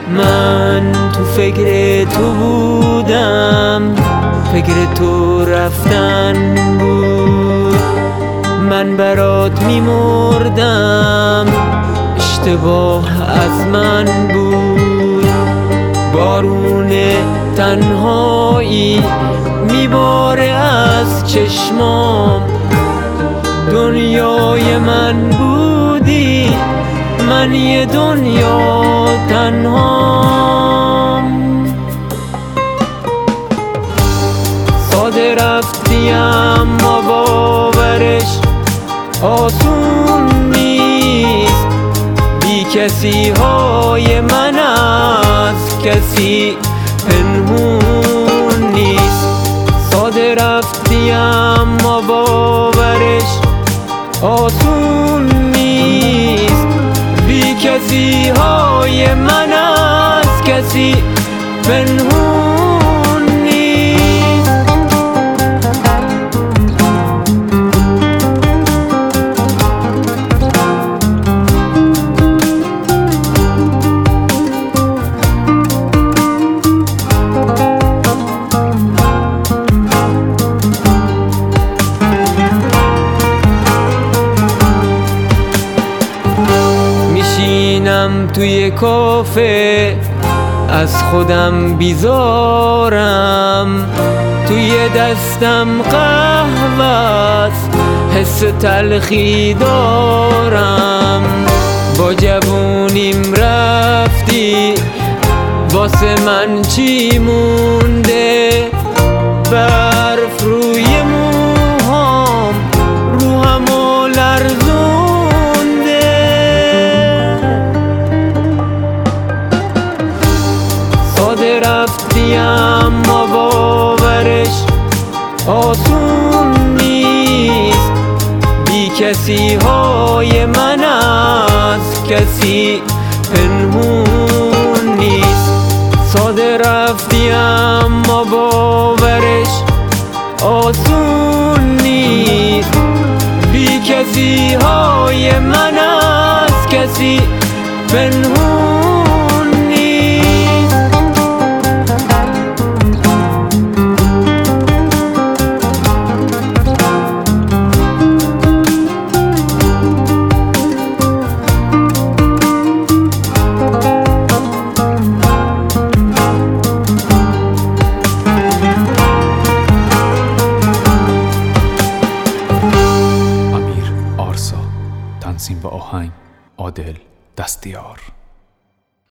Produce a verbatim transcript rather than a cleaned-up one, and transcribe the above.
من تو فکر تو بودم، فکر تو رفتن بود. من برات میمردم، اشتباه از من بود. بارون تنهایی میباره از چشمام، دنیای من بودی، من یه دنیا تنهام. ساده رفتی اما باورش آسون نیست. بی کسی های من از کسی پنهون نیست. ساده رفتی اما باورش آسون نیست. بی کسی های من از کسی پنهون نیست. میشینم توی کافه، از خودم بیزارم. توی دستم قهوه‌ست، حس تلخی دارم. با جوونیم رفتی، واسه من چی مونده؟ برف روی موهام، روحمو لرزونده. ساده رفتی اما باورش آسون نیست. بی کسی های من از کسی پنهون نیست. ساده رفتی اما باورش آسون نیست. بی کسی های من از کسی پنهون نیست. تنظیم و آهنگ عادل دستیار.